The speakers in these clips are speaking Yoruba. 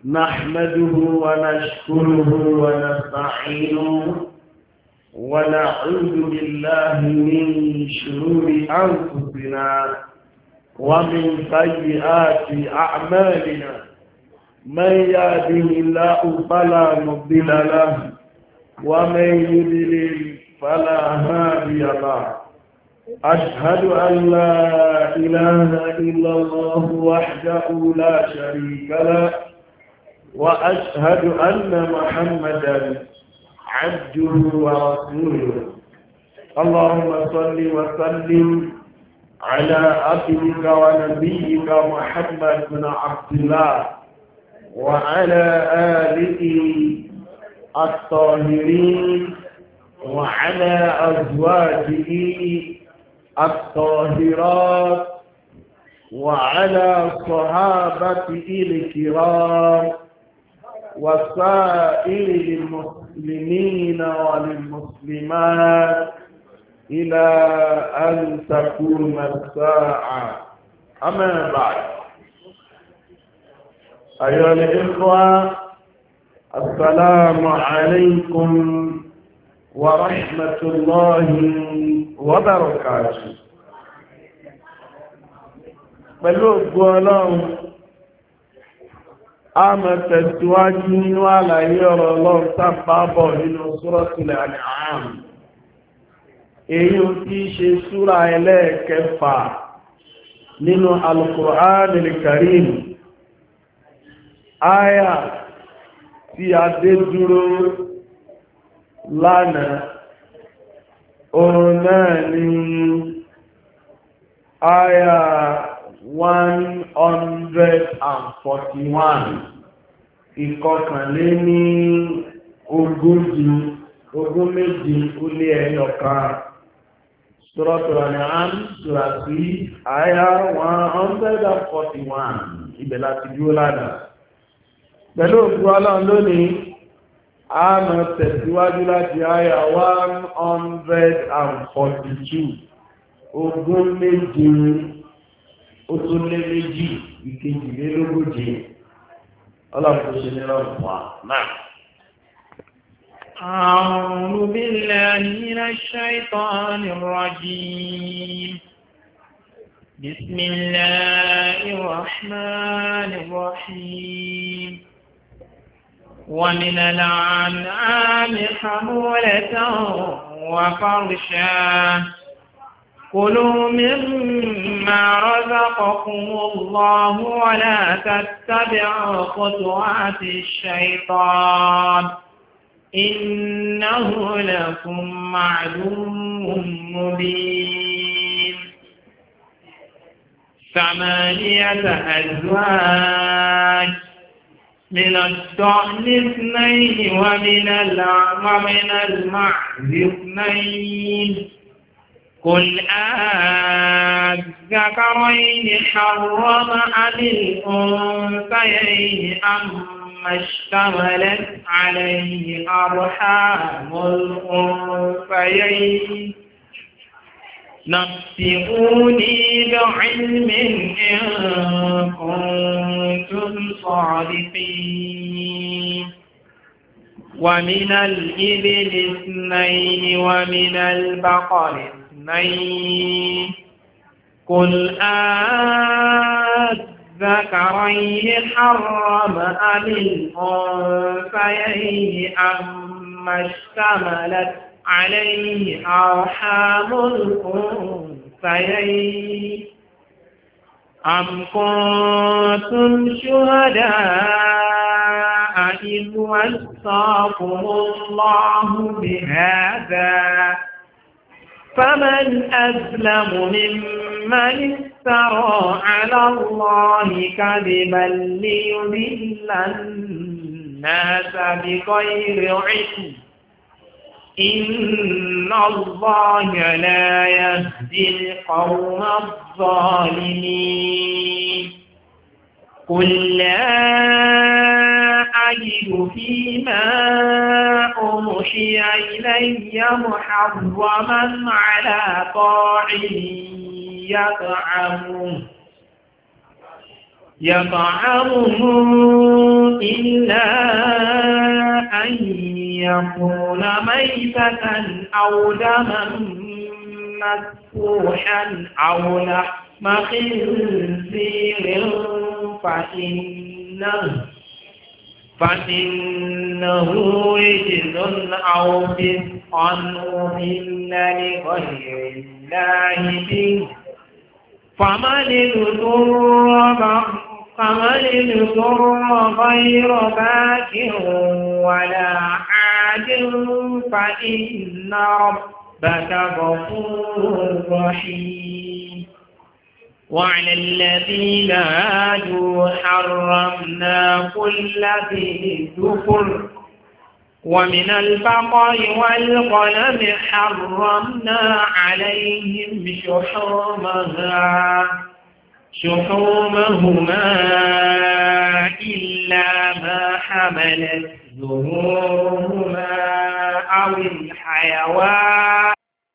نحمده ونشكره ونستعينه ونعوذ بالله من شرور أنفسنا ومن سيئات أعمالنا من يهده الله فلا مضل له ومن يضلل فلا هادي له أشهد أن لا إله إلا الله وحده لا شريك له وأشهد أن محمدا عبده ورسوله اللهم صل وسلم على عبدك ونبيك محمد بن عبد الله وعلى آله الطاهرين وعلى أزواجه الطاهرات وعلى صحابته الكرام وسائر المسلمين والمسلمات إلى أن تقوم الساعة أما بعد أيها الإخوة السلام عليكم ورحمة الله وبركاته pẹ̀lú ògo Ọlọ́run a máa tẹ̀síwájú nínú àlàyé ọ̀rọ̀ Ọlọ́run sábàbọ̀ nínú Suratul An'am èyí tí ṣe súra ẹlẹ́ẹ̀kẹfà nínú Al-Qur'anil Karim áyà tí a dé dúró lánàá òun náà ni áyà 141 ìkọkànlé ní ogún méjì ó lé ẹyọkan Suratul An'am sura 3 àyà 141 ibẹ̀ láti dúró lánàá pẹ̀lú òkú Ọlọ́run lónìí a máa tẹ̀síwájú láti àyà 142 ogún méjì ó tún lé méjì ìkejìlélógójì Ọlọ́run tó ṣe nílò wà náà. أعوذ بالله من الشيطان الرجيم بسم الله الرحمن الرحيم ومن الأنعام حمولة وفرشا كلوا مما رزقكم الله ولا تتبعوا خطوات الشيطان إنه لكم عدو مبين 8 أزواج من الضأن 2 ومن المعز 2 قل أذكرين حرم أم الأنثيين أما اشتملت عليه أرحام الأنثيين نبئوني بعلم إن كنتم صادقين ومن الإبل 2 ومن البقر 2 قل أذكرين حرم أم الأنثيين أما اشتملت عليه أرحام الأنثيين أم كنتم شهداء إذ وصاكم الله بهذا فمن أظلم ممن افترى على الله كذبا ليضل الناس بغير علم إن الله لا يهدي القوم الظالمين قل لا أجد فيما أوحي إلي محرما على طاعم يطعمه إلا أن يكون ميتة أو دما مسفوحا أو لحم خنزير فإنه رجز أو فسقا أهل لغير الله به فمن اضطر غير باك ولا عاد فإن ربك غفور رحيم وعلى الذين هادوا حرمنا كل ذي ظفر ومن البقر والغنم حرمنا عليهم شحومهما إلا ما حملت ظهورهما أو الحيوان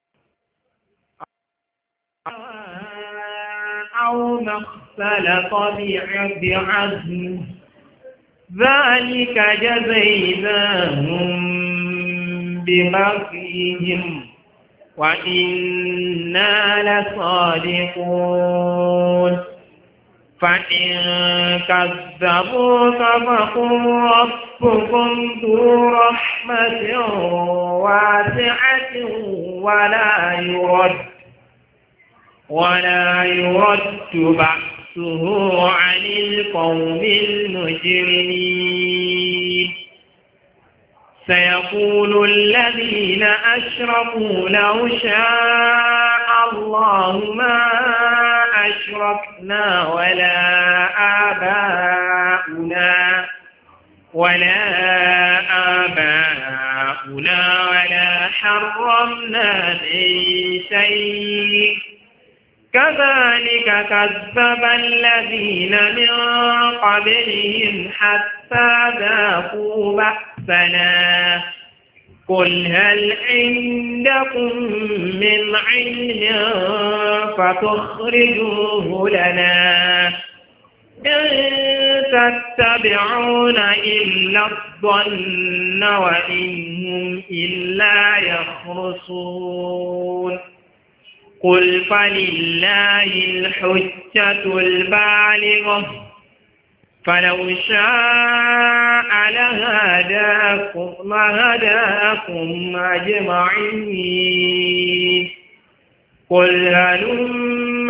أو ما اختلط بعظم ذلك جزيناهم ببغيهم وإنا لصادقون فإن كذبوك فقل ربكم ذو رحمة واسعة ولا يرد بأسه عن القوم المجرمين سيقول الذين أشركوا لو شاء الله ما أشركنا ولا آباؤنا ولا حرمنا من شيء كذلك كذب الذين من قبلهم حتى ذاقوا بأسنا قل هل عندكم من علم فتخرجوه لنا إن تتبعون إلا الظن وإن هم إلا يخرصون قل فلله الحجة البالغة فلو شاء لهداكم أجمعين قل هلم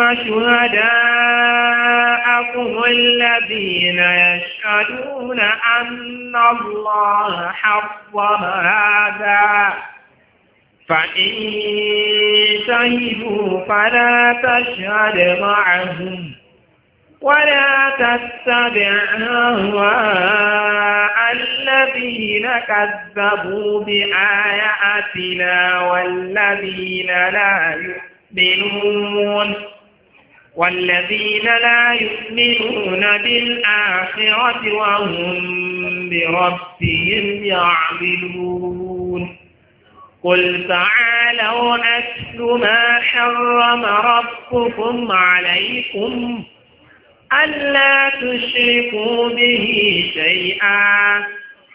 شهداءكم الذين يشهدون أن الله حرم هذا فإن شهدوا فلا تشهد معهم ولا تتبع أهواء الذين كذبوا بآياتنا والذين لا يؤمنون بالآخرة وهم بربهم يعدلون قل تعالوا أتل ما حرم ربكم عليكم ألا تشركوا به شيئا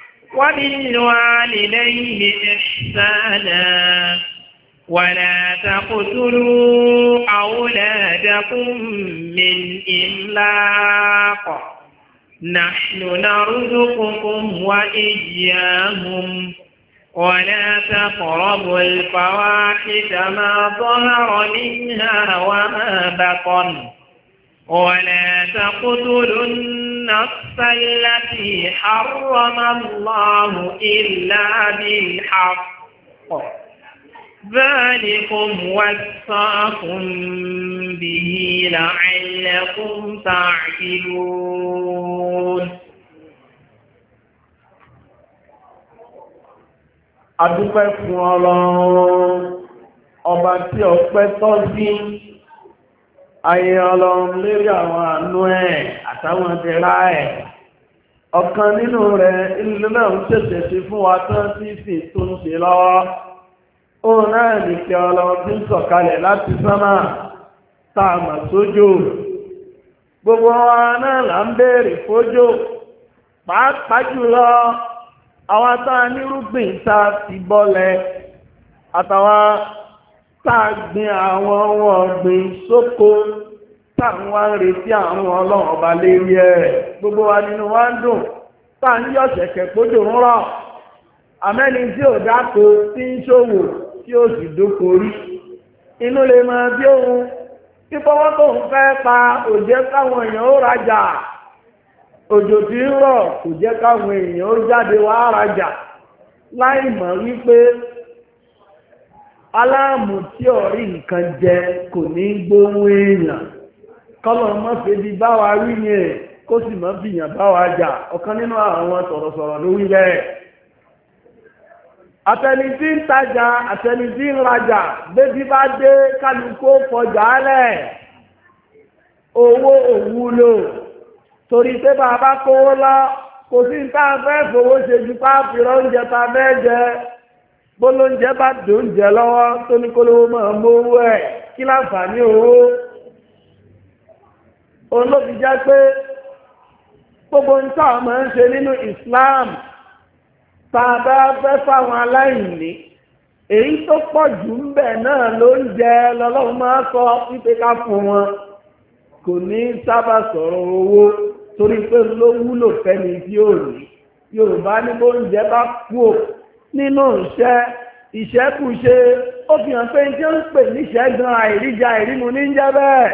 وبالوالدين إحسانا ولا تقتلوا أولادكم من إملاق نحن نرزقكم وإياهم ولا تقربوا الفواحش ما ظهر منها وما بطن ولا تقتلوا النفس التي حرم الله إلا بالحق ذلكم وصاكم به لعلكم تعقلون. Adúpẹ́ fún Ọlọ́run ọba tí ọpẹ́ tọ́ sí, ayé Ọlọ́run lérí àwọn àánú ẹ̀ àtàwọn ìdẹ̀ra ẹ̀. Ọ̀kan nínú rẹ̀ ìlú náà ń ṣẹ̀ṣẹ̀ sí fún wa tán sí sì tó ń ṣe lọ́wọ́. Òun náà nìkẹ́ Ọlọ́run tí ń sọ̀kalẹ̀ láti sánmà táàmà sójò. Gbogbo wa náà là ń béèrè fójò. pàápàá jùlọ àwọn tá a nírúgbìn tá a ti bọ́lẹ̀ àtàwọn tá a gbin àwọn ohun ọ̀gbìn sóko táwọn wá ń retí àwọn ọlọ́run ọba lérí ẹ̀ gbogbo wa nínú wa ń dùn tá a ń yọ̀ ṣẹ̀kẹ̀ kójò ń rọ̀ àmẹ́ni tí ò dáko tí ń ṣòwò tí ó sì dóko rí inú lè máa bí òun tí fọwọ́ tó ń fẹ́ pa òjẹ́ káwọn èèyàn ó rajà òjò tí ń rọ̀ kò jẹ́ káwọn èèyàn ó jáde wá rajà láì mọ̀ wípé aláàmù tí ọ̀rí nǹkan jẹ kò ní gbóhùn èèyàn kọ́lọ̀ mọ́ fèdí bá wa rí ní ẹ̀ kó sì mọ́ fìyàn bá wa jà ọ̀kan nínú àwọn sọ̀rọ̀sọ̀rọ̀ ló wí bẹ́ẹ̀. àtẹni tí ń tajà àtẹni tí ń rajà bébí bá dé kálukú fọjà lẹ̀ owó òwúlò torí pé bàbá kówó lọ kò sí ní táwọn fẹ́ fowó ṣe ju páàpì oúnjẹ ta fẹ́ jẹ bólóúnjẹ bá dòúnjẹ lọ́wọ́ tó ní kólówó máa mówó ẹ̀ kí láǹfààní owó olóbi jẹ́ pé gbogbo ń tọ́ ọmọ ń ṣe nínú Islam tàbí fẹ́ fáwọn aláìní èyí tó pọ̀ jù ń bẹ̀ náà ló ń jẹ lọ́lọ́run máa sọ wípé ká fún wọn kò ní sábà sọ̀rọ̀ owó torí pé ló wúlò fẹ́ni tí ó rí Yorùbá ní bó ń jẹ bá kú nínú ìṣẹ́kùṣe ó fi hàn pé tí ó ń pè níṣẹ́ gan àìríjà àìrímu ní jẹ́ bẹ́ẹ̀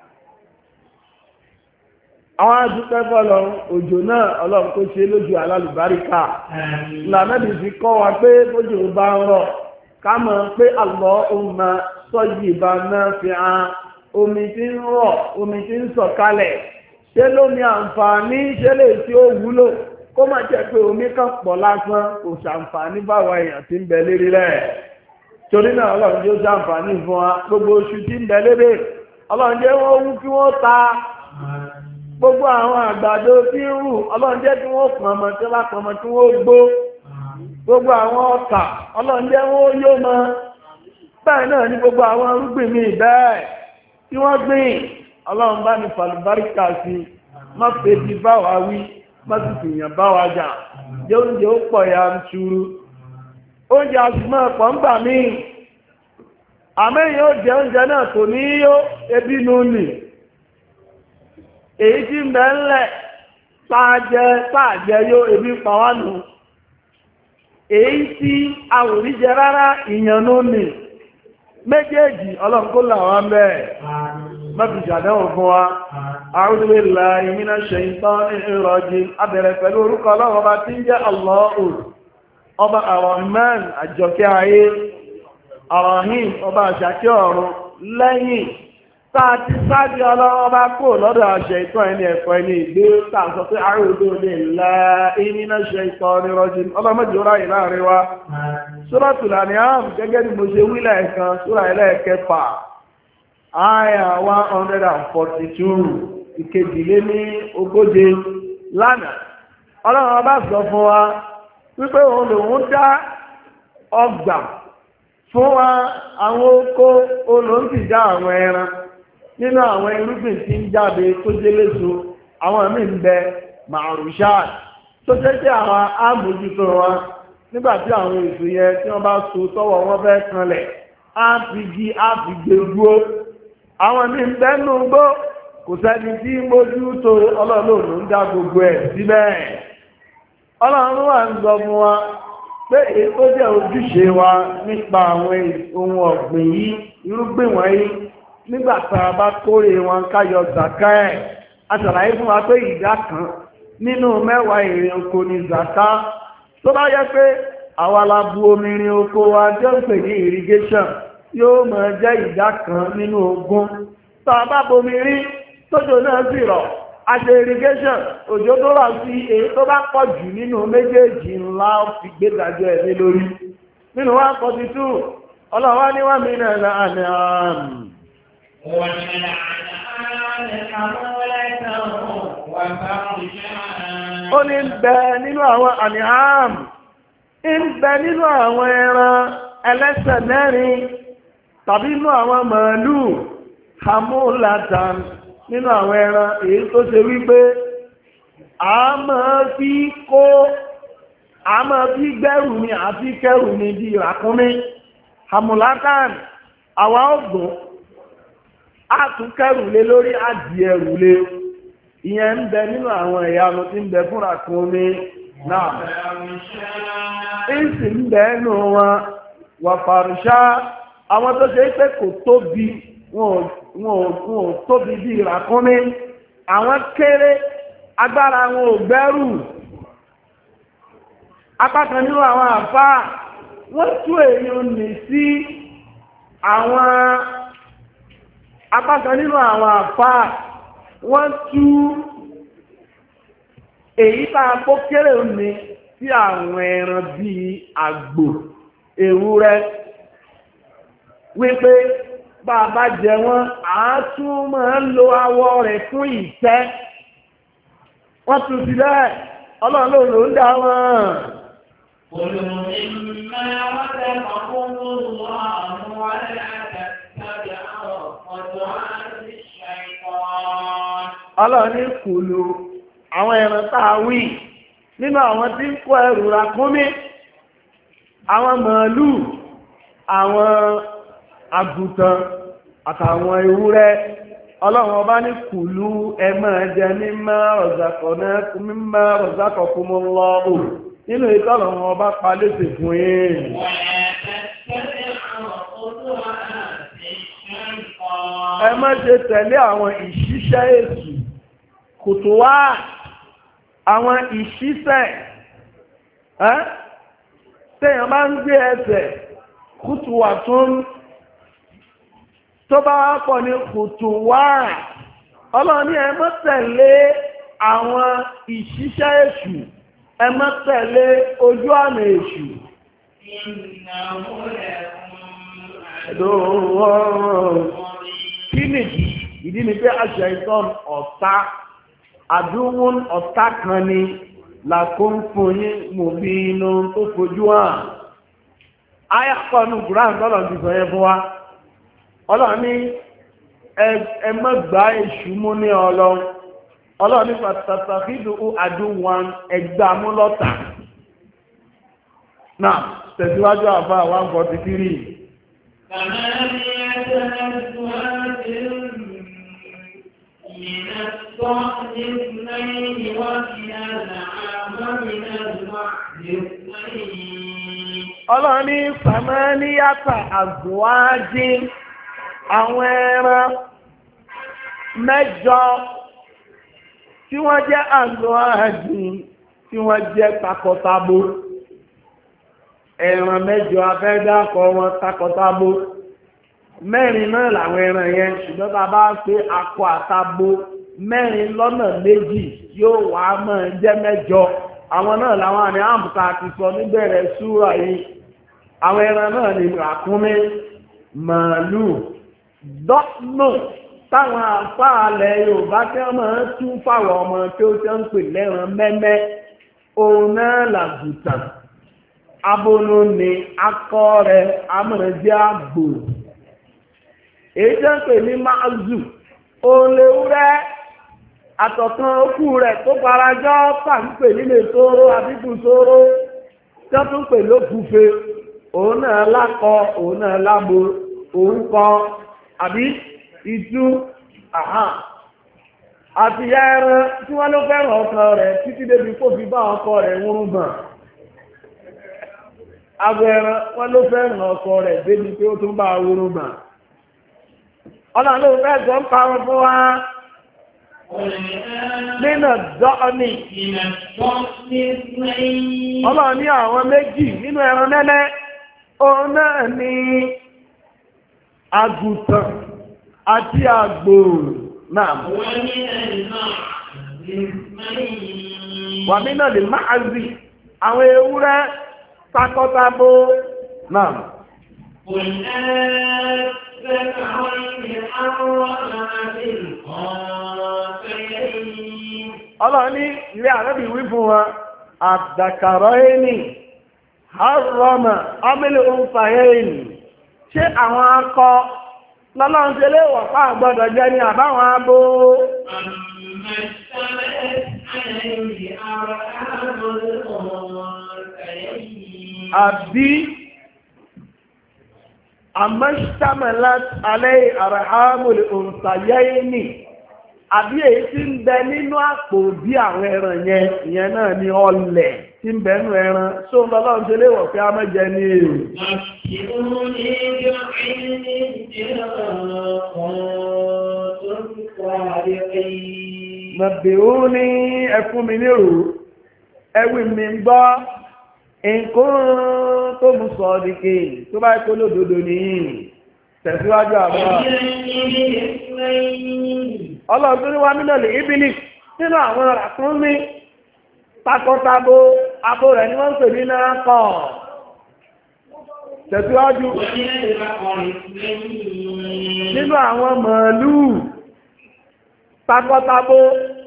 àwọn adúpẹ́ fọ́lọ́ òjò náà Ọlọ́run kó ṣe lójú alálùbáríkà lànàbì fi kọ́ wa pé bójú bá ń rọ̀ ká mọ̀ pé Allahumma sayyiban nafi'an omi tí ń rọ̀ omi tí ń sọ̀kalẹ̀ ṣé lómi àǹfààní ṣé lè tí ó wúlò kó má jẹ́ pé omi kan pọ̀ lásán kò ṣàǹfààní báwa èèyàn tí ń bẹ lérí rẹ̀ torí náà Ọlọ́run jẹ́ ó ṣàǹfààní fún wa gbogbo oṣù tí ń bẹ lérí Ọlọ́run jẹ́ wọ́n wú kí wọ́n ta gbogbo àwọn àgbàdo tí ń rù Ọlọ́run jẹ́ kí wọ́n pọ̀n ọmọ tí wọ́n pọ̀n ọmọ tí wọ́n gbó gbogbo àwọn ọkà Ọlọ́run jẹ́ wọ́n yó mọ bẹ́ẹ̀ náà ní gbogbo àwọn irúgbìn mi bẹ́ẹ̀ tí wọ́n gbìn Ọlọ́run bá ní fàlùbáríkà sí má fèdí bá wa wí má sì fìyàn bá wa jà jẹ́ oúnjẹ ó pọ̀ ya ń ṣúrú oúnjẹ àṣùmọ̀ ọ̀pọ̀ ń gbà míì àmẹ́yìn ó jẹ oúnjẹ náà kò ní yó ebi nù nì èyí tí ń bẹ ńlẹ̀ pàjẹ́ yó ebi pàwánù èyí tí àwòríjẹ rárá ìyànnú nì méjèèjì Ọlọ́run kó là wá bẹ́ẹ̀ mọ́bí ṣàdánwò fún wa a'udhu billahi minash shaytanir rajim abẹ̀rẹ̀ pẹ̀lú orúkọ Ọlọ́run ọba tí ń jẹ́ Allahu ọba Ar-Rahman àjọkẹ́ ayé Ar-Rahim ọba àṣàkẹ́ ọ̀run lẹ́yìn táàtí sáàdì Ọlọ́run ọba kò lọ́dọ̀ àṣẹ ìtọ́ ẹni ẹ̀kọ́ ẹni ìgbé tààsọ pé a'udhu billahi minash shaytanir rajim ọlọ́mọdé ọ̀rá yìí láàrin wa Suratul An'am gẹ́gẹ́ bí mo ṣe wílẹ̀ ẹ̀kan súra ẹlẹ́ẹ̀kẹfà àyà 142 ìkejìlé ní ogóje lánàá Ọlọ́run ọba sọ fún wa wípé òun lòun dá ọgbà fún wa àwọn oko olóńtìjà àwọn ẹran nínú àwọn irúgbìn tí ń jáde tó jẹ́léso àwọn míì ń bẹ màrúṣáà tó jẹ́ àwọn àmójútó wa nígbàtí àwọn èso yẹn tí wọ́n bá so tọ́wọ́ wọn fẹ́ kanlẹ̀ á fi gí á fi gbé dúró àwọn míì ń bẹ nù gbó kò sẹ́ni tí mójútó Ọlọ́run ló ń dá gbogbo ẹ̀ síbẹ̀ Ọlọ́run wà ń sọ fún wa pé èyí tó jẹ́ ojúṣe wa nípa àwọn ohun ọ̀gbìn yìí irúgbìn wọ̀nyí nígbà tá a bá kórè wọn ká yọ zàká ẹ̀ a ṣàlàyé fún wa pé ìdá kan nínú 10 èrè oko ni zàká tó bá yẹ pé àwa la bu omi rin oko wa jẹ́ ń pè ní irrigation yóò máa jẹ́ ìdá kan nínú 20 tá a bá bomi rí tójò náà sì rọ̀ àṣẹ irrigation òjò tó rọ̀ sí èyí tó bá pọ̀ jù nínú méjèèjì ńlá fi gbédájọ́ ẹ̀mí lórí nínú 142 ọlọ́wọ́ ní wọ́n mi náà àmì àmì ó ní bẹ nínú àwọn àmì àmì ń bẹ nínú àwọn ẹran ẹlẹ́sẹ̀ mẹ́rin tàbí nínú àwọn màálù hamulatan nínú àwọn ẹran èyí tó ṣe wípé a máa fi gbẹ́rù ni àfi kẹrù ni bí ìràkúnmí hamulatan àwa ọgbọ̀n àtúnkẹrù lé lórí àdìẹrù lé ìyẹn ń bẹ nínú àwọn ìyanu tí ń bẹ fún ìràkúnmí náà ìsì ń bẹ nínú wọn wà fàrùṣá àwọn tó ṣe pé kò tóbi wọn ò tóbi bí ìràkúnmí àwọn kéré agbára wọn ò gbẹ́rù apákan nínú àwọn àfáà wọ́n tú èyí nì sí àwọn apákan nínú àwọn àfáà wọ́n tú èyí tá a kó kéré ní sí àwọn ẹran bíi àgbò ewúrẹ́ wípé bá a bá jẹ wọ́n àá tún máa ń lo awọ rẹ̀ fún ìtẹ́ wọ́n tún sí lẹ́ẹ̀ ọlọ́run ló ń dá wọn. كلوا مما رزقكم الله ولا تتبعوا خطوات الشيطان. ọlọ́run ní kùlù àwọn ẹran tá a wí nínú àwọn tí ń kó ẹrù ràkúnmí àwọn màálù àwọn àgùntàn àtàwọn ewúrẹ́ ọlọ́run ọba ní kùlù ẹ máa jẹ mímọ́ razaqakumullahu nínú ìtọ́lọ̀run ọba pa léṣe fún yín. ẹ má ṣe tẹ̀lé àwọn ìṣíṣẹ́ èṣù kòtò wá àwọn ìṣíṣẹ́ téèyàn bá ń gbé ẹsẹ̀ kùtù wà tó bá wá pọ̀ ní kùtù wá ọlọ́ni ẹ má tẹ̀lé àwọn ìṣíṣẹ́ èṣù ẹ má tẹ̀lé ojú ọ̀nà èṣù. Kí nìdí? Ìdí ni pé àṣẹ ìtọ́n ọ̀tá àdúwọ́n ọ̀tá kan ni làkún fún yín mò bí inú tó fojú hàn. Ayàpọ̀nù Quran tọ́lọ̀ ti sọ yẹn fún wa. Ọlọ́run ní ẹ má gbá èṣù mú ní ọlọ́run. Ọlọ́run ní pàtàkìdù àdúwọn ẹgbà mú lọ́tà. Náà, tẹ̀síwájú àfá 143. Ọlọ́run ní sàmánìyàtà àzùwájí àwọn ẹran mẹ́jọ tí wọ́n jẹ́ àzùwájí tí wọ́n jẹ́ takọtabo ẹran mẹ́jọ afẹ́dákọ̀ wọn takọtabo mẹ́rin náà làwọn ẹran yẹn ṣùgbọ́n tá a bá pé akọ àtabo mẹ́rin lọ́nà méjì yóò wá máa jẹ́ mẹ́jọ àwọn náà làwọn àní àmùká ti sọ níbẹ̀rẹ̀ súrà yìí àwọn ẹran náà ni ràkúnmí màálù dọ́nù táwọn àfáàlẹ̀ Yorùbá tí wọ́n máa ń tún fáwọn ọmọ tí ó tẹ́ ń pè lẹ́ran mẹ́mẹ́ òun náà làgùtàn abolo ni akọ rẹ̀ amọ̀rẹ̀jẹ́ àgbò èyí tẹ́ ń pè ní máàzù olèwúrẹ́ àtọ̀kan okú rẹ̀ tó farajọ́ pàǹpẹ̀ nílé sóró àbíkú sóró tí wọ́n tún pè lókùúfe òun náà lákọ òun náà lábo òun kọ àbí ìtú àti ya ẹran tí wọ́n ló fẹ́ràn ọkọ rẹ̀ títí débi kó fi bá ọkọ rẹ̀ wúrún gbọ̀n abo ẹran wọ́n ló fẹ́ràn ọkọ rẹ̀ débi pé ó tún bá wúrún gbọ̀n ọlọ́run ló fẹ́ jọ ń pa wọn fún wa nínú dọ́ọ̀nì ọlọ́run ní àwọn méjì nínú ẹran nẹ́nẹ́ òun náà ní àgùntàn àti àgbò náà wà nínú lè máa rí àwọn ewúrẹ́ takọ́tabo náà ọlọ́run ní ilé àrẹ́bì wí fún wa àdàkàrọ̀ ẹni harọ́mà ọmọlẹ̀ òǹfà ẹni ṣé àwọn akọ lọ́lọ́run ṣe lè wọ̀ fún àgbọ́dọ̀ jẹ́ ní àbáwọn abo àbí àmọ́ṣítàmẹ́lát alẹ́ àràhámùlì òǹtàyẹ́yìnì àbí èyí tí ń bẹ nínú àpò bí àwọn ẹran yẹn ìyẹn náà ni ọlẹ̀ tí ń bẹ nínú ẹran tó ń lọ́lọ́ ń ṣe léwọ̀ pé a mẹ́jẹ ní èrò. Mọ̀bìrú ní ẹkún mi nírò ẹwì mi ń gbọ́ nǹkan tó mú sọ ọ́dìkè tó bá kó lódodo nìyí tẹ̀síwájú àbọ̀. Ọlọ́run tó ní wá nínú ilé ìbílì nínú àwọn ràkúnmí takọtabo abo rẹ̀ ni wọ́n ń pè ní náà kọ̀. Tẹ̀síwájú nínú àwọn màálù takọtabo.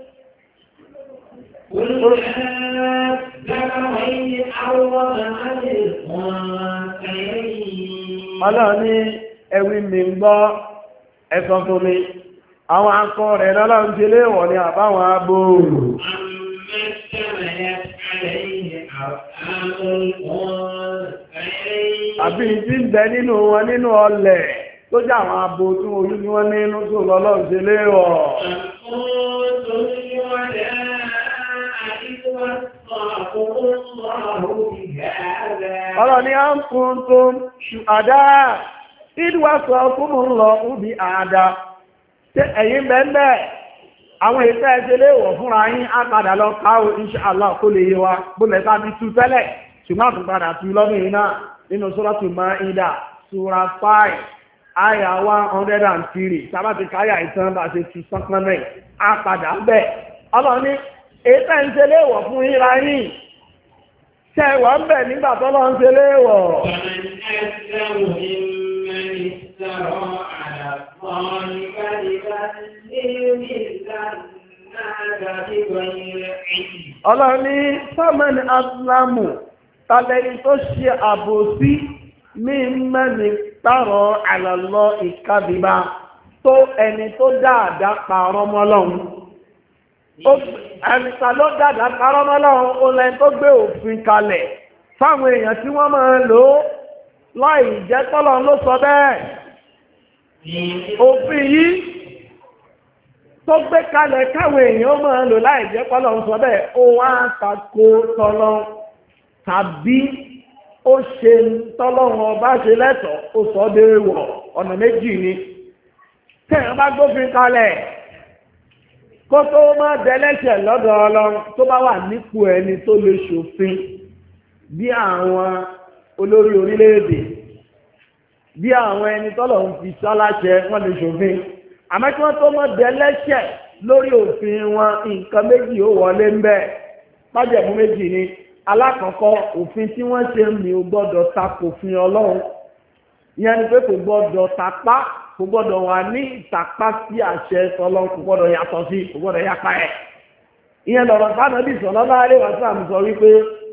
Ọlọ́run ní ẹwì mi ń gbọ́ ẹ̀sọ́ fún mi àwọn akọ rẹ̀ lọ́lọ́run ṣe léèwọ̀ ní àbáwọn abo. Àbí tí ń bẹ nínú wọn nínú ọlẹ̀ tó jẹ́ àwọn abo tí oyún ni wọ́n nínú tó lọ́lọ́run ṣe léèwọ̀. Ọ̀rọ̀ ni a ń kún tó ṣùgbàdá ìdíwà sọ fún mú lọ ubi àádá tí ẹ̀yin bẹ́ẹ̀ àwọn ìfẹ́ ẹ̀ṣẹ́ léèwọ̀ fúnra yín á padà lọ káwò inshallah kó lè yé wa bólẹ̀ tàbí tú tẹ́lẹ̀ ṣùgbọ́n tún padà tú lọ́dún yìí náà nínú Suratu Maida Sura 5 àyà 103 sábàtì káyà ìtàn bá ṣe tú sọ́kànlẹ̀ á padà bẹ̀ ọlọ́run ní ètò ẹ̀ṣẹ́ léèwọ̀ fún yíra yín ṣẹ̀wọ̀ ń bẹ̀ nígbà tọ́lọ́ ń ṣe léèwọ̀. Ọlọ́run ní sọ́mọ́ni Aslámù tàbẹ́ni tó ṣe àbòsí ní mẹ́ni tààrọ̀ àlọ́lọ́ ìkàbíbá tó ẹni tó dáadáa pààrọ̀ mọ́lọ́run. Ẹnìta ló dáadáa pààrọ̀ mọ́lọ́run ó lẹ́ni tó gbé òfin kalẹ̀ fáwọn èèyàn tí wọ́n máa lò ó láì jẹ́ tọ́lọ́run ló sọ bẹ́ẹ̀. Òfin yìí tó gbé kalẹ̀ káwọn èèyàn máa lò láì jẹ́ tọ́lọ́run sọ bẹ́ẹ̀ ó wá tako tọ́lọ́run tàbí ó ṣe tọ́lọ́run ọba ṣe lẹ́tọ̀ọ́ ó sọ dé wọ̀ ọ̀nà méjì ni. Tẹ̀yàn bá gbófin kalẹ̀ kó tó má dẹ́lẹ́ṣẹ̀ lọ́dọ̀ Ọlọ́run tó bá wà nípò ẹni tó lè ṣòfin bí àwọn olórí orílẹ̀-èdè bí àwọn ẹni tọ́lọ̀ ń fi sáláṣẹ wọ́n lè ṣòfin àmọ́ kí wọ́n tó má dẹ́lẹ́ṣẹ̀ lórí òfin wọn nǹkan méjì ó wọlé ń bẹ májẹ̀mú méjì ni alákọ̀ọ́kọ́ òfin tí wọ́n ṣe ń mi ò gbọ́dọ̀ takò òfin Ọlọ́run ìyẹn ni pé kò gbọ́dọ̀ tapá kò gbọ́dọ̀ wà ní ìtàpá sí àṣẹ Ọlọ́run kò gbọ́dọ̀ yàtọ̀ sí kò gbọ́dọ̀ yapa ẹ̀ ìyẹn lọ̀rọ̀ Ànábì sallallahu alaihi wasallam sọ wípé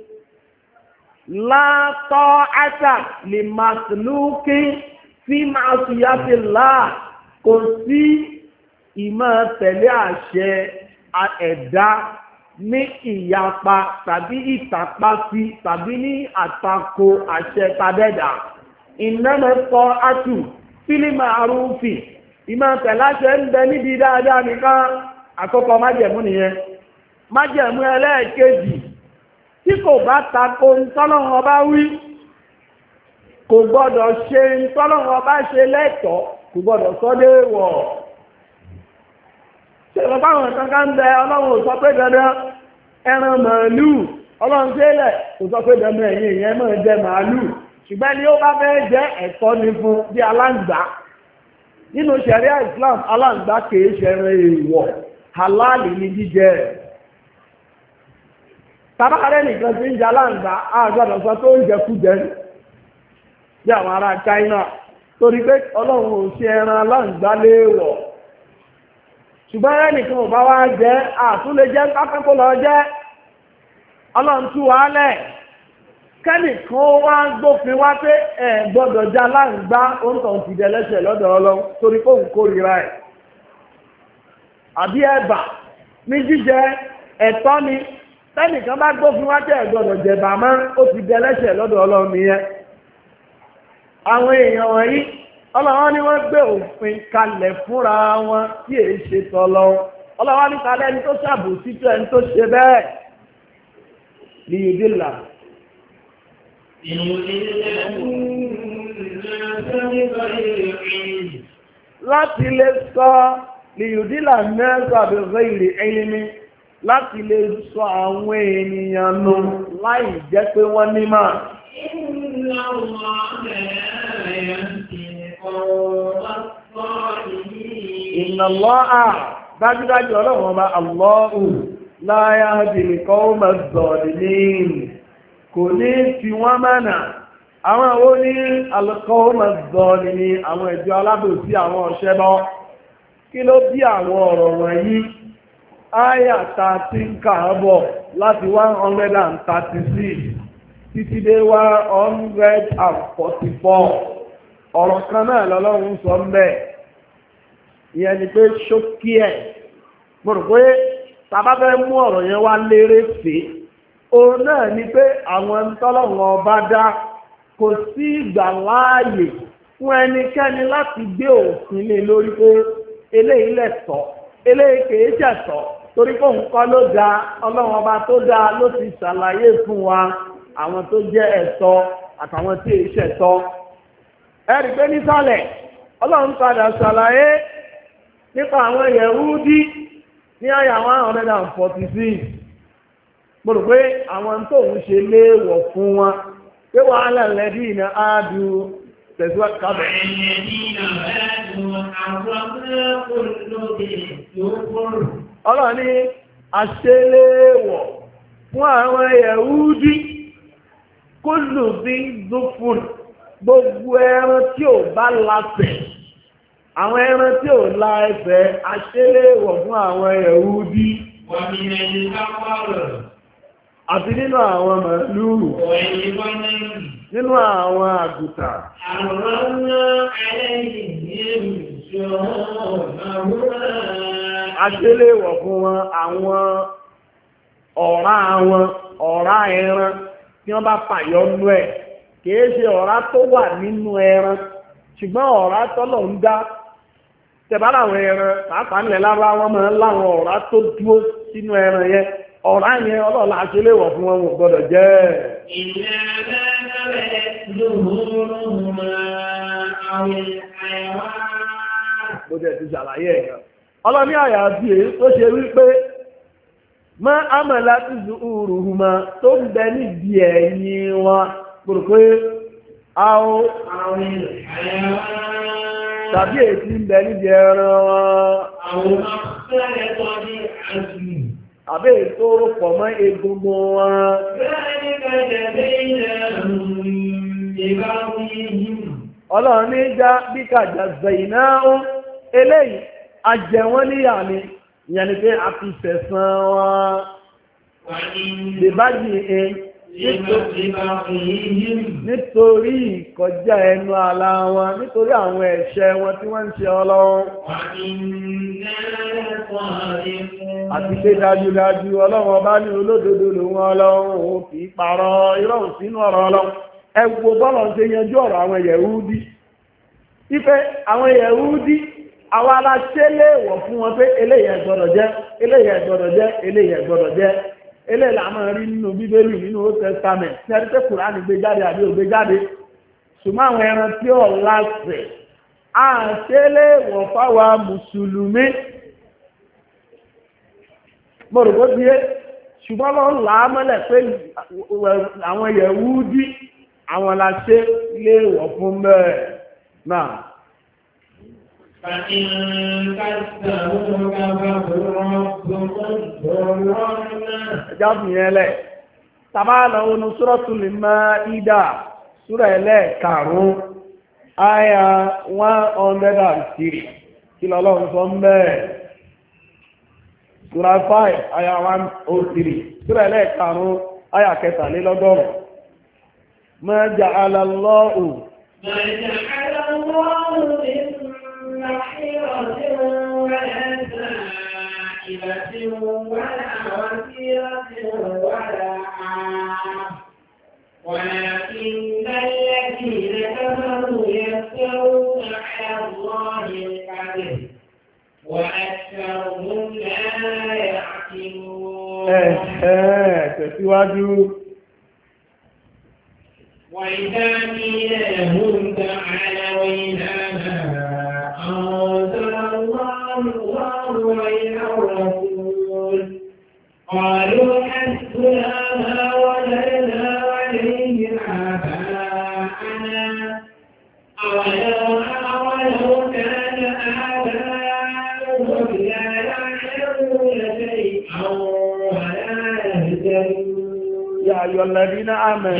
la ta'ata li makhluqin fi ma'siyatillah kò sí ìmọ̀ tẹ̀lé àṣẹ ẹ̀dá ní ìyapa tàbí ìtàpá sí tàbí ní àtakò àṣẹ tàbẹ́dà innama ta'atu fil ma'rufi ìmọ̀ tẹ̀láṣẹ ń bẹ níbi dáadáa nìkan àkọ́kọ́ májẹ̀mú nìyẹn májẹ̀mú ẹlẹ́ẹ̀kejì tí kò bá tako ntọ́lọ́run ọba wí kò gbọ́dọ̀ ṣe ntọ́lọ́run ọba ṣe lẹ́tọ̀ọ́ kò gbọ́dọ̀ sọ́dé wọ̀ ṣe ìrọ̀pá àwọn kankan ń bẹ ọlọ́run ò sọ pé dandan ẹran màálù ọlọ́run ṣẹlẹ̀ kò sọ pé dandan ẹ̀yìn ìyẹn máa jẹ màálù ṣùgbọ́n ni ó bá fẹ́ jẹ́ ẹ̀tọ́ ni fún bí aláǹgbá nínú ṣẹ̀ríà Islam aláǹgbá kìí ṣẹran èèwọ̀ halali ní jíjẹ tàbákarẹ́ nìkan tí ń jẹ aláǹgbá àgbàdàn sọ tó ń jẹ kújẹ bí àwọn ará China torí pé ọlọ́run ò ṣe ẹran aláǹgbá léèwọ̀ ṣùgbọ́n ẹnìkan ò bá wá jẹ́ àtúnlé jẹ́ pápákó lọ jẹ́ ọlọ́run tú wa lẹ̀ kẹ́nìkan wá gbófin wá pé ẹ gbọ́dọ̀ já láǹgbá oúntàn ti dẹ lẹ́sẹ̀ lọ́dọ̀ Ọlọ́run torí pé òun kórìíra ẹ̀ àbí ẹ̀bà ní jíjẹ ẹ̀tọ́ ni tẹ́nìkan bá gbófin wá tẹ́ ẹ gbọ́dọ̀ jẹ̀bà mọ́ ó ti dẹlẹ́ṣẹ̀ lọ́dọ̀ Ọlọ́run nìyẹn. àwọn èèyàn wọ̀nyí Ọlọ́run ni wọ́n gbé òfin kalẹ̀ fúnra wọn tí èyí ṣe tọ́lọ́run. Ọlọ́run ní kalẹ̀ ẹni tó ṣàbòsí tó ẹni tó ṣe bẹ́ẹ̀ ní ìdílà. láti lè sọ lìyùdílà mẹ́ta bẹ̀rẹ̀ ìrì ẹ̀yìnmi láti lè sọ àwọn ènìyàn nù láì jẹ́ pé wọ́n ní máa. Inna Allaha dájúdájú Ọlọ́run ọba Allahu la yahdil qawma adh-dhalimin kò ní fi wọ́n mọ̀nà. Àwọn owó ní al-qawma adh-dhalimin àwọn ìjọ alábòsí àwọn ọ̀ṣẹ́bọ. Kí ló bí àwọn ọ̀rọ̀ wọ̀nyí? Áyà ta ti ń kàábọ̀ láti 136 títí dé 144. Ọ̀rọ̀ kan náà lọ́lọ́run sọ mbẹ̀. Ìyẹn ni pé ṣókí ẹ̀. Mo rò pé tàbá fẹ́ mú ọ̀rọ̀ yẹn wá lérè fèé. Òun náà ni pé àwọn tọ́lọ́run ọba dá kò sí ìgbà láàyè fún ẹnikẹ́ni láti gbé òfin lé lórí pé eléyìí lẹ̀tọ́ eléyìí kìí ṣẹ̀tọ́ torí pé òun kọ́ ló dá Ọlọ́run ọba tó dá ló ti ṣàlàyé fún wa àwọn tó jẹ́ ẹ̀tọ́ àtàwọn tí èyí ṣẹ̀tọ́. Ẹ̀rí pé nísàlẹ̀ Ọlọ́run padà ṣàlàyé nípa àwọn Yẹhudi ní àyà 146. Mo rò pé àwọn tó ń ṣe léèwọ̀ fún wọn pé wàhálà lẹ́dí ìnà áàdù tẹ̀síwájú kábẹ̀. Ọlọ́run ní àṣeléèwọ̀ fún àwọn Yẹhudi kullu dhi dhufur gbogbo ẹran tí ò bá láṣẹ àwọn ẹran tí ò la ẹsẹ̀ àṣeléèwọ̀ fún àwọn Yẹhudi àti nínú àwọn màlúù nínú àwọn àgùntàn. Àṣeléèwọ̀ fún wọn àwọn ọ̀rá ẹran tí wọ́n bá fàyọ nú ẹ̀ kìí ṣe ọ̀rá tó wà nínú ẹran ṣùgbọ́n ọ̀rá tọ́lọ̀ ń dá tẹ̀bá láwọn ẹran pàápàá nílẹ̀ lára wọn máa ń láwọn ọ̀rá tó dúró sínú ẹran yẹn ọ̀rá yẹn ọlọ́ọ̀lá àṣeléèwọ̀ fún wọn gbọ́dọ̀ jẹ́. Bó jẹ́ ti ṣàlàyé ẹ̀yàn ọlọ́ní àyàbí èyí tó ṣe wípé mọ́ àmàlà ti zuhuruhuma tó ń bẹ níbi ẹ̀yìn wọn pòròpé àwọn tàbí èyí ń bẹ níbi ẹran wọn àbẹ́ ètò pọ̀ mọ́ egungun wọn. Ọlọ́run ní já bí kàjà zẹ̀yìnà ó eléyìí ajẹ̀wọ́n níyà ni ìyẹn ni pé a fi sẹ̀sán wọn. Bèbájì nítorí ìkọjá ẹnu àlà wọn nítorí àwọn ẹ̀ṣẹ̀ wọn tí wọ́n ń ṣe Ọlọ́run. Àti pé dájúdájú Ọlọ́run ọba ní olódodo lòun Ọlọ́run òun kì í parọ́ irọ́ sínú ọ̀rọ̀ Ọlọ́run. Ẹ wo bọ́lọ̀ ń ṣe yanjú ọ̀rọ̀ àwọn Yẹhudi. Ipe àwọn Yẹhudi àwọn aláṣẹ́lẹ̀ wọ̀ fún wọn pé eléyìí ẹ gbọ́dọ̀ jẹ eléyìí ẹ gbọ́dọ̀ jẹ eléyìí ẹ gbọ́dọ̀ jẹ. Eléyìí la máa rí nínú Bíbélì nínú Old Testament ní ẹni pé Kùránì gbé jáde àbí ò gbé jáde. Ṣùgbọ́n àwọn ẹran tí ò láṣẹ àṣẹlẹ̀ wọ̀ fáwa Mùsùlùmí. Mo rò bó ti yé ṣùgbọ́n lọ́n là á mọ́lẹ̀ pé àwọn Yẹhudi àwọn aláṣẹ lè wọ̀ fún bẹ́ẹ̀ náà. فإن كذبوك فَرَبُّكُمْ jábì yẹn lẹ̀ tàbá lọ́wọ́ ní Suratul Maida súrà ẹlẹ́ẹ̀karùn-ún àyà 103 kí lọ́lọ́run sọ mẹ́ẹ̀ súrà 5 àyà 103 súrà ẹlẹ́ẹ̀karùn-ún àyà kẹtàlélọ́gọ́rùn ma ja'ala Allahu صاحبة ولا وزيرة ولا عام ولكن الذين كفروا يفترون على الله الكذب وأكثرهم لا يعقلون. تسواجوا وإذا قيل لهم تعالوا إلى ما أنزل الله وإلى الرسول قالوا حسبنا ما وجدنا عليه آباءنا أولو كان آباؤهم لا يعلمون شيئا ولا يهتدون. يا أيها الذين آمنوا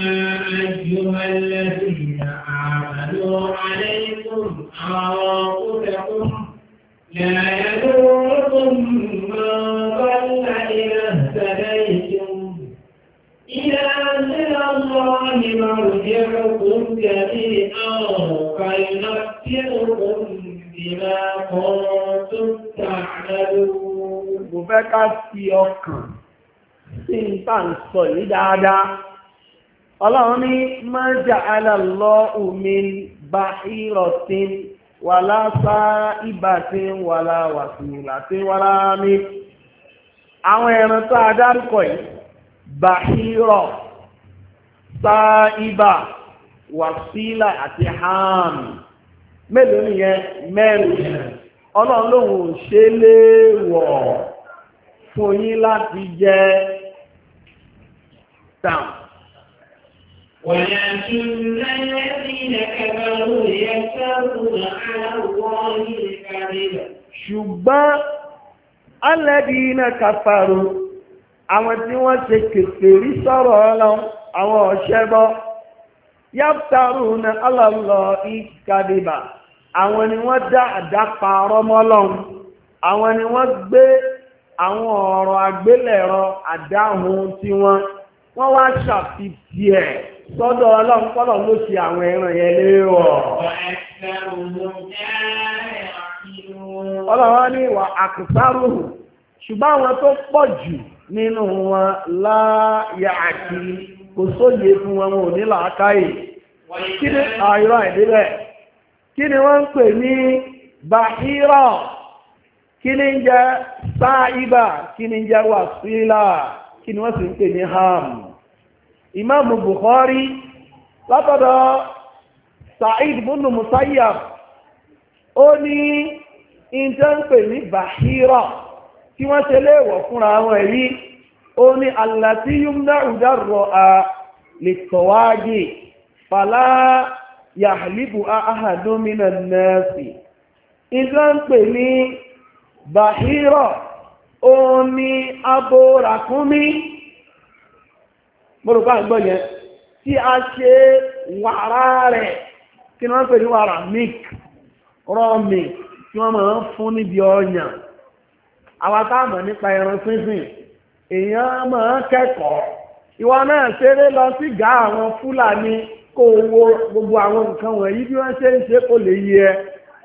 عليكم أنفسكم لا يضركم من ضل إذا اهتديتم إلى الله مرجعكم جميعا فينبئكم بما كنتم تعملون. mo fẹ́ ká fi ọkàn sí ń tà ń sọ yìí dáadáa. Ọlọ́run ní ma ja'ala Allahu min bahiratin wala sa'ibatin wala wasilatin wala mi. Àwọn ẹran tó adárúkọ yìí, bahira, sa'iba, wasila àti ham. Mélòó nìyẹn? Mẹ́rin. Ọlọ́run lóhun ò ṣe léèwọ̀ fún yín láti jẹ tàn. ولكن الذين كفروا يفترون على الله الكذب. ṣùgbọ́n alladina kafaru àwọn tí wọ́n ṣe kèfèrí sọ̀rọ̀ Ọlọ́run àwọn ọ̀ṣẹ́bọ yaftaruna ala Allahi kadiba àwọn ni wọ́n dá àdáparọ́ mọ́ Ọlọ́run àwọn ni wọ́n gbé àwọn ọ̀rọ̀ àgbélẹ̀rọ àdáhùn tí wọ́n wá ṣàfihì ẹ̀ sọ́dọ̀ Ọlọ́run pọ́lọ̀ ló ṣe àwọn ẹran yẹn léèwọ̀. Ọlọ́run ní ìwà àkùsárùhù ṣùgbọ́n àwọn tó pọ̀ jù nínú wọn láyà àti kò sóye fún wọn ò ní làákàyè. Kí ni àìrọ̀ ìdílẹ̀? Kí ni wọ́n ń pè ní bahira? Kí ni ń jẹ́ sáíbà? Kí ni ń jẹ́ wàsílà? Kí ni wọ́n sì ń pè ní ham? Imam Bukhari látọ̀dọ̀ Sa'id ibn Musayyab ó ní ìjẹ́ǹpè ní bahira tí wọ́n ṣe léèwọ̀ fúnra wọn èyí ó ní allati yumna'u darruha lit-tawaji fala yahlibu ahadun minan nasi. Ìjẹ́ǹpè ní bahira ó ní abo ràkúnmí mọ́rùn-ún àgbọ́ yẹn tí a ṣe wàrà rẹ̀ kí ni wọ́n pè ní wàrà milk raw milk tí wọ́n máa ń fún níbi ọyàn. àwọn táàmù nípa ẹran sínsìn èèyàn máa ń kẹ́kọ̀ọ́ ìwọ náà ṣeré lọ sí gà àwọn Fúlàní kó wo gbogbo àwọn nǹkan wọ̀nyí bí wọ́n ṣe ń ṣe kó lè yé ẹ.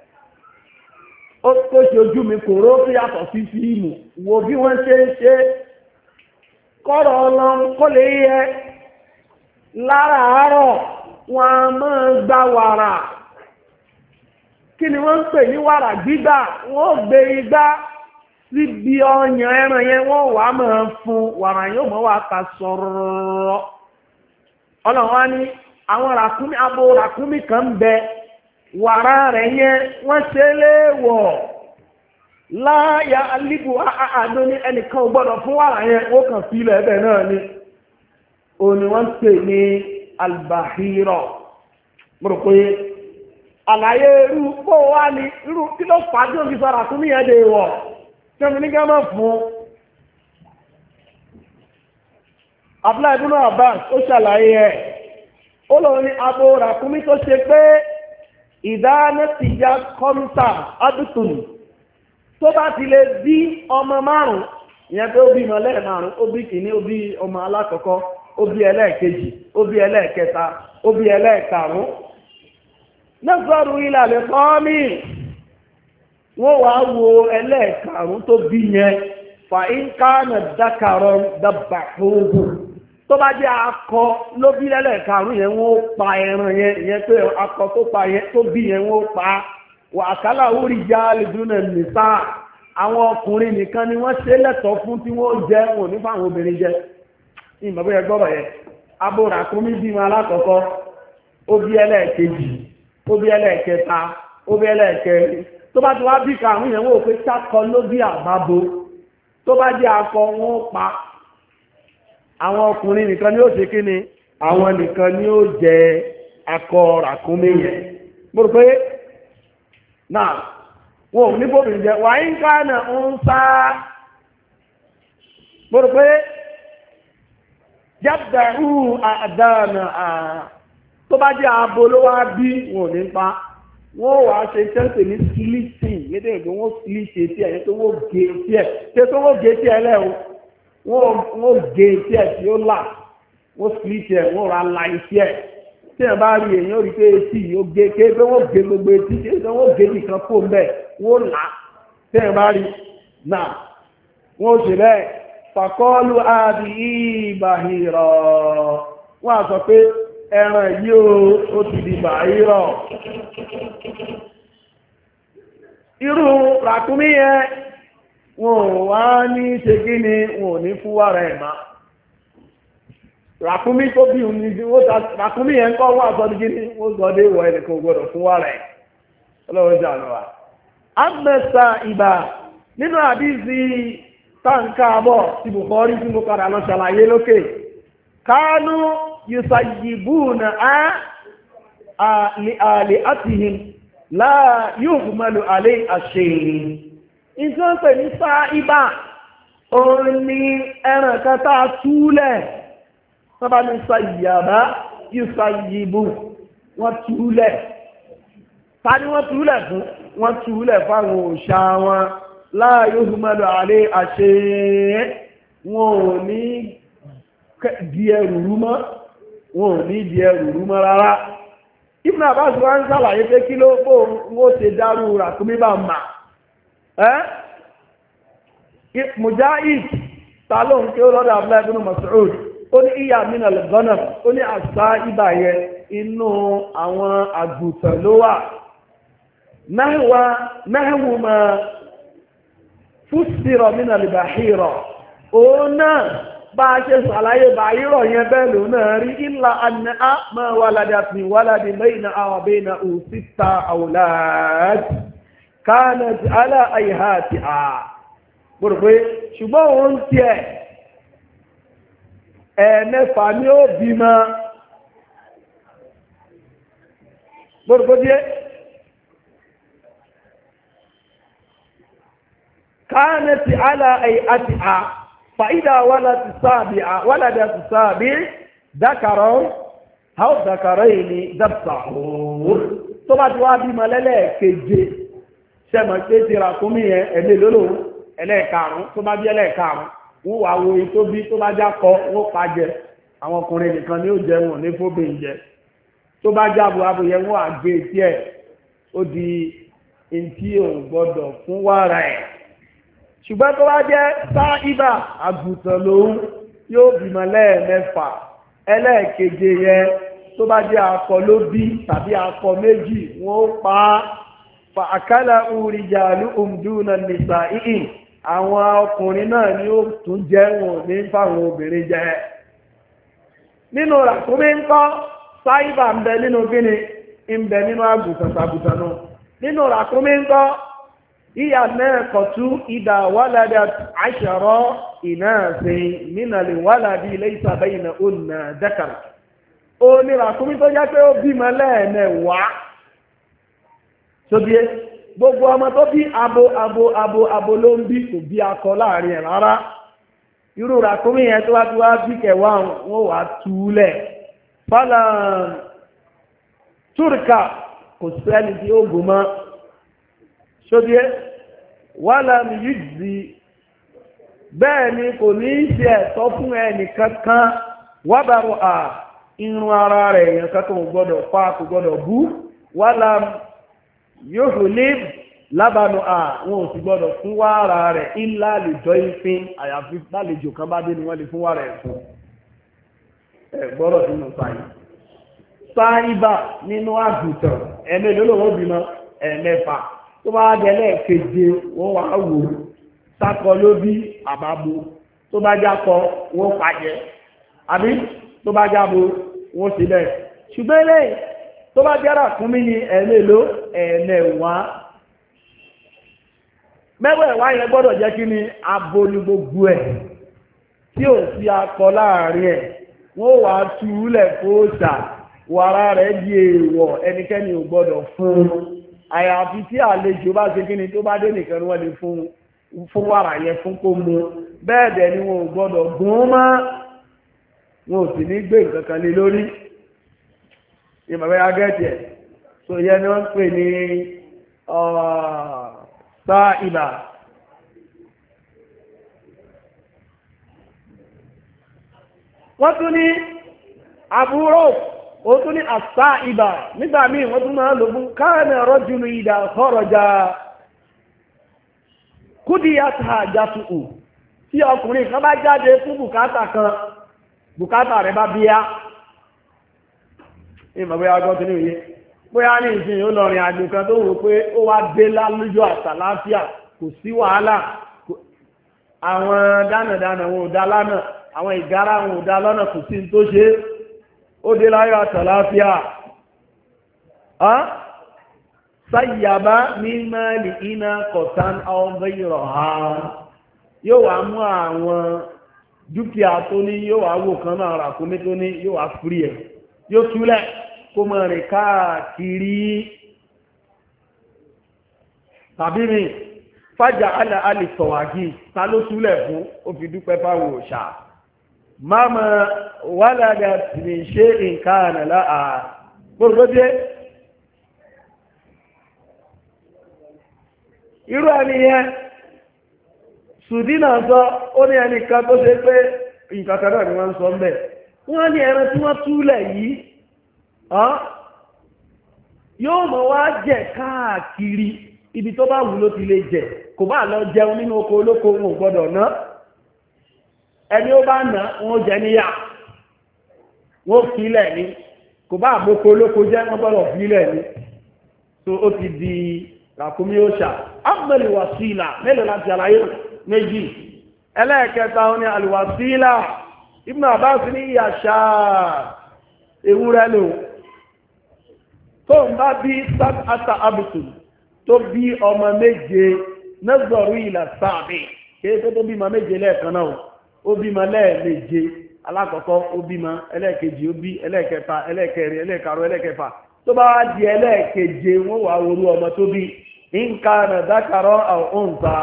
ó tó ṣe ojú mi kòró tó yàtọ̀ sí fíìmù wo bí wọ́n ṣe ń ṣe kọ́rọ̀ Ọlọ́run kó lè yẹ. láràárọ̀ wọn a máa gba wàrà. Kí ni wọ́n ń pè ní wàrà gbígbà? Wọ́n gbé igbá síbi ọyàn ẹran yẹn wọ́n wà máa fún wàrà yóò mọ́ wà ká sọ̀rọ̀. Ọlọ́run wá ní àwọn ràkúnmí abo ràkúnmí kan ń bẹ wàrà rẹ̀ yẹn wọ́n ṣe léèwọ̀. Láyà alíbù àádó ní ẹnìkan ò gbọ́dọ̀ fún wàrà yẹn ó kàn fi ilẹ̀ ẹbẹ̀ náà ni. Òní wọ́n ń pè ní albahira. Mo rò pé àlàyé irú kó wá ní irú kí ló fà á tí ó fi sọ́ra fún níyẹn dè wọ̀ tí wọ́n fi ní gẹ́mọ̀ fún. Abdullahi ibn Abbas ó ṣàlàyé ẹ̀ ó lọ ní abo ràkúnmí tó ṣe pé ìdáná ti já kọ́mítà adùtùn tó bá ti lè bí ọmọ márùn-ún ìyẹn pé ó bí ọmọ lẹ́ẹ̀márùn-ún ó bí kìíní ó bí ọmọ alákọ̀ọ́kọ́ ó bí ẹlẹ́ẹ̀kejì ó bí ẹlẹ́ẹ̀kẹta ó bí ẹlẹ́ẹ̀karùn-ún. Nazaru ila liqami wọ́n wá wo ẹlẹ́ẹ̀karùn tó bí yẹn fa inkana dákàrọ̀ dábàáhùn tó bá jẹ́ akọ ló bí lẹ́lẹ́ẹ̀karùn yẹn wọ́n pa ẹran yẹn pé akọ tó pa yẹn tó bí yẹn wọ́n pa wà kálá orí já lẹ́dúnà nìsá àwọn ọkùnrin nìkan ni wọ́n ṣe lẹ́tọ̀ọ́ fún tí wọ́n jẹ́ wọn ní fáwọn obìnrin jẹ́ ìmọ̀ bóyá gbọ́dọ̀ yẹn abo ràkúnmí bímọ alákọ̀ọ́kọ́ ó bí ẹlẹ́ẹ̀kejì ó bí ẹlẹ́ẹ̀kẹta ó bí ẹlẹ́ẹ̀kẹrin tó bá ti wá bí karùn yẹn wọ́n ò pé sákọ ló bí àbábo tó bá jẹ́ akọ wọn pa àwọn ọkùnrin nìkan ni ó ṣe kí ni àwọn nìkan ni ó jẹ akọ ràkúnmí yẹn mo rò pé náà wọn ò ní bóbìnrin jẹ wà ń ká náà ń sá mo rò pé jábdàrú àdáàna tó bá jẹ́ abo ló wá bí wọn ò ní pa wọ́n wà á ṣe tẹ́ǹtẹ̀ ní slitting lédè ìgbé wọ́n slit etí ẹ̀ tó wọ́n gé etí ẹ̀ ṣe tó wọ́n gé etí ẹ̀ lẹ́wọ̀ wọ́n gé etí ẹ̀ tí ó là wọ́n slit ẹ̀ wọ́n ra la etí ẹ̀ tí ẹ̀ bá rí èèyàn rí pé etí yìí ó gé ké pé wọ́n gé gbogbo etí tí wọ́n gé nìkan kó mbẹ́ wọ́n là tí ẹ̀ bá rí náà wọ́n ṣe bẹ́ẹ̀ fàkọ́lù àbí ìbàhìrọ̀ wọ́n á sọ pé ẹran yìí ó ti di bàhìrọ̀ irú ràkúnmí yẹn wọn ò wá ní ṣe kí ni wọn ò ní fún wàrà ẹ̀ má ràkúnmí tó bí òun ní ràkúnmí yẹn kọ́ wà sọ́dí kí ni wọ́n sọ dé ìwọ ẹnìkan gbọ́dọ̀ fún wàrà ẹ̀ ọlọ́run jà lọ́wọ́ amẹ́sà ìbà nínú àdízi táǹkà àbọ̀ tí Bukhari tí mo padà lọ ṣàlàyé lókè kánú yusajibuna àlè àtìhìn láà yóò fúnmọ́lù àlè àṣeyìn nǹkan pè ní sáíbà òun ni ẹran kan tá a túlẹ̀ sábà ní sàyàbá yusayibu wọ́n túlẹ̀ ta ni wọ́n túlẹ̀ fún wọ́n túlẹ̀ fáwọn òòṣà wọn láà yóò fúnmọ́lù àlè àṣeyìn wọn ò ní di ẹrù rú mọ́ wọn ò ní di ẹrù rú mọ́ rárá. Ibn Abbas wá ń sàlàyé pé kí ló bó wọ́n ṣe dárú ràkúnmí bá mà Mujahid ta ló ń ké ó lọ́dọ̀ Abdullahi ibn Mas'ud ó ní ìyá min al-ghanam ó ní àṣà ibà yẹn inú àwọn àgùntàn ló wà náhùn ma fúsìrọ̀ min al-bahira òun náà bá a ṣe ṣàlàyé bàírọ̀ yẹn bẹ́ẹ̀ lò náà rí ìlà àná máa wàlàdà tí wàlàdì lẹ́yìn àwọn àbẹ́yìn òsìta àwòláàdì kánàtì aláàyíhá àti gbọ́dọ̀ pé ṣùgbọ́n òun tiẹ̀ ẹ̀ẹ̀mẹ́fà ni ó bímọ gbọ́dọ̀ pé díẹ̀ kánàtì aláàyíhá àti فإذا ولدت السابع ذكرا أو ذكرين ذبحه tó bá ti wá bímọ lẹ́lẹ́ẹ̀keje sẹ́mọ̀ pé ti ràkúnmí yẹn ẹ̀mí lólò ẹlẹ́ẹ̀karùn-ún tó bá bí ẹlẹ́ẹ̀karùn-ún wọ́n wà wo èyí tó bí tó bá jákọ wọ́n pa jẹ àwọn ọkùnrin nìkan ni ó jẹ wọn ní fóbìn jẹ tó bá jábọ abòyẹ wọn àgbé etí ẹ̀ ó di ntí òun gbọ́dọ̀ fún wàrà ẹ̀ ṣùgbọ́n tó bá jẹ́ sáíbà àgùntàn lòun yóò bímọ lẹ́ẹ̀mẹ́fà ẹlẹ́ẹ̀keje yẹn tó bá jẹ́ akọ ló bí tàbí akọ méjì wọ́n pa fa àkálà urijalu umduna nìsà ìhìn àwọn ọkùnrin náà ni ó tún jẹ́ wọn ní fáwọn obìnrin jẹ nínú ràkúnmí ńkọ́ sáíbà ń bẹ nínú kíni ń bẹ nínú àgùntàn náà nínú ràkúnmí ńkọ́ ìyá náà kọ̀tú ìdá wàládà àṣàrọ̀ ìnáàfin mínàlè wàládì ilé ìsàbẹ̀yìn náà ó nà dákàrà ó ní ràkúnmí tó jẹ́ pé ó bímọ lẹ́ẹ̀mẹ́wàá tóbi gbogbo ọmọ tó bí abo ló ń bí kò bí akọ láàrin ẹ̀ rárá irú ràkúnmí yẹn tó wá bí kẹwàá wọn wà túlẹ̀ fọlá túrkà kò sẹ́ni tí ó gùn mọ́ sódíé wàhálà mi yìí di bẹ́ẹ̀ ni kò ní í ṣe ẹ̀tọ́ fún ẹnì kankan wábàrò irun ara rẹ̀ èèyàn kankan kò gbọ́dọ̀ pa kò gbọ́dọ̀ bú wàhálà yóò ní lábàánú wọn ò sì gbọ́dọ̀ fún wàrà rẹ̀ ńlá àlejò ìfín àyàfi lálejò kan bá dé ni wọ́n lè fún wàrà ẹ̀ fún gbọ́dọ̀ nínú sáyíbà nínú àgùntàn ẹ̀mẹ́lẹ́ lówó bímọ ẹ̀mẹ́fà tó bá délẹ̀ keje wọ́n wá wò sákọ ló bí àbábo tó bá jákọ wọ́n pàjẹ́ àbí tó bá jábo wọ́n sì bẹ́ẹ̀ ṣùgbọ́n lẹ́yìn tó bá jẹ́rà fún mi ní ẹ̀mẹ́lò ẹ̀mẹ́wàá mẹ́wẹ̀ẹ̀wá yẹn gbọ́dọ̀ jẹ́ kí ni abo ní gbogbo ẹ̀ tí ò sí akọ láàrin ẹ̀ wọ́n wá túlẹ̀ fóòṣà wàrà rẹ̀ di èèwọ̀ ẹnikẹ́ni ò gbọ́dọ̀ fún àyàfi tí àlejò bá ṣe kí ni tó bá dé nìkan ni wọ́n lè fún wàrà yẹn fún kó mu bẹ́ẹ̀ dẹ̀ ni wọn ò gbọ́dọ̀ gún mọ́ wọn ò sì ní gbé nǹkan kan lé lórí ìmọ̀wé agẹ́tì ẹ̀ so yẹn ni wọ́n ń pè ní sáìbà. wọ́n tún ní àbúrò ó tún ní àsáìbà nígbà míì wọ́n tún máa lò fún káàní rajulu ìdá kharaja kudiyat hajatuhu tí ọkùnrin kan bá jáde fún bùkátà kan bùkátà rẹ̀ bá bíyá ìmọ̀ bóyá ọjọ́ tí ní òye bóyá ní ìsìn yóò lọ rìn àjò kan tó wò pé ó wá dé lálójọ́ àtàláfíà kò sí wàhálà àwọn dánàdánà wọn ò dá lánà àwọn ìgárá wọn ò dá lọ́nà kò sí tó ṣe ó dé láyọ̀ àtàláfíà sáyàbá ní máàlì iná kọ̀tán ọgbẹ́ ìrọ̀há yóò wá mú àwọn dúkìá tó ní yóò wá wò kan náà ràkúnmí tó ní yóò wá fúrí ẹ̀ yóò túlẹ̀ kó mọ̀ rìn káàkiri tàbí rìn fájà alìsọ̀wàgì ta ló túlẹ̀ fún ó fi dúpẹ́ fáwọn òòṣà máma wàlàdà tìrì ṣe nǹkan ànàlá gbogbogbò irú ẹni yẹn sùdínà sọ ó ní ẹnìkan tó ṣe pé nǹkan kan náà ni wọ́n ń sọ ń bẹ̀ wọ́n ní ẹran tí wọ́n túlẹ̀ yìí yóò mọ̀ wá jẹ káàkiri ibi tó bá wù ló ti lè jẹ kò bá lọ jẹun nínú oko olóko wọn ò gbọdọ̀ ná ẹni ó bá ná wọn ó jẹ níyà wọn ó filẹ̀ ní kò bá àbókò olóko jẹ́ wọ́n gbọdọ̀ filẹ̀ ní so ó ti di ràkúnmí òòṣà amẹ́lì wàsílà mélòó láti àlàyé méjì ẹlẹ́ẹ̀kẹta ó ní àlùwàsílà Ibn Abbas ní ìyàṣà ewúrẹ́ lò tó ń bá bí sáàtà abùtù tó bí ọmọ méje nẹ́gbọ̀rú ìlà sáàbì kéé tó bímọ méje lẹ́ẹ̀kan náà ó bímọ lẹ́ẹ̀méje alákọ̀ọ́kọ́ ó bímọ ẹlẹ́ẹ̀kejì ó bí ẹlẹ́ẹ̀kẹta ẹlẹ́ẹ̀kẹrin ẹlẹ́ẹ̀karùn ẹlẹ́ẹ̀kẹfà tó bá wá di ẹlẹ́ẹ̀keje wọ́n wà orú ọmọ tó bí nǹkan àdákarọ́ òǹta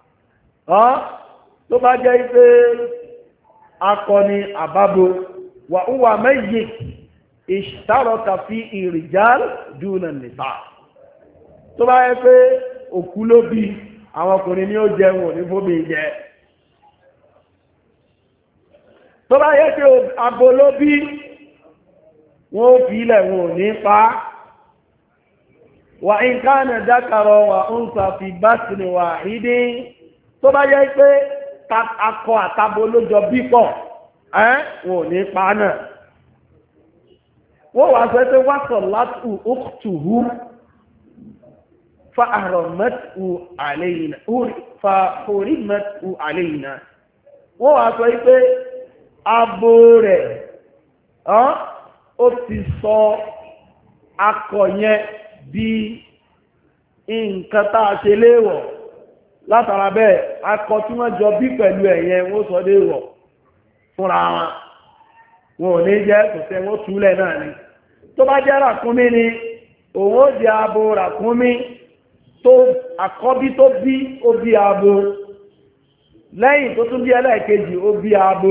tó bá jẹ́ pé akọni àbábo wà ń wà méjì ìṣàrọ̀kà fi ìrìjàl dúnà nìta tó bá yẹ pé òkú ló bí àwọn ọkùnrin ni ó jẹ wọn ní fóbi jẹ tó bá yẹ pé abo ló bí wọn ó fi ilẹ̀ wọn ò ní pa wà ń kánà dákàrọ̀ wà ń sàfi bátìrì wà ìdí tó bá yẹ pé akọ àtabo ló jọ bí pọ̀ wọn ò ní pa náà wọ́n wá sọ pé wàsàn látù ukhtuhu fa ahramatu alayna fa hurimatu alayna wọ́n wá sọ pé abo rẹ̀ ó ti sọ akọ yẹn di nǹkan tá a ṣe léèwọ̀ látara bẹ́ẹ̀ akọ tí wọ́n jọ bí pẹ̀lú ẹ̀yẹn wọ́n sọ léèwọ̀ fúnra wọn ò ní jẹ́ kò tẹ́ wọ́n túlẹ̀ náà ni tó bá jẹ́ ràkúnmí ni òun ó di abo ràkúnmí tó àkọ́bí tó bí ó bí abo lẹ́yìn tó tún bí ẹlẹ́ẹ̀kejì ó bí abo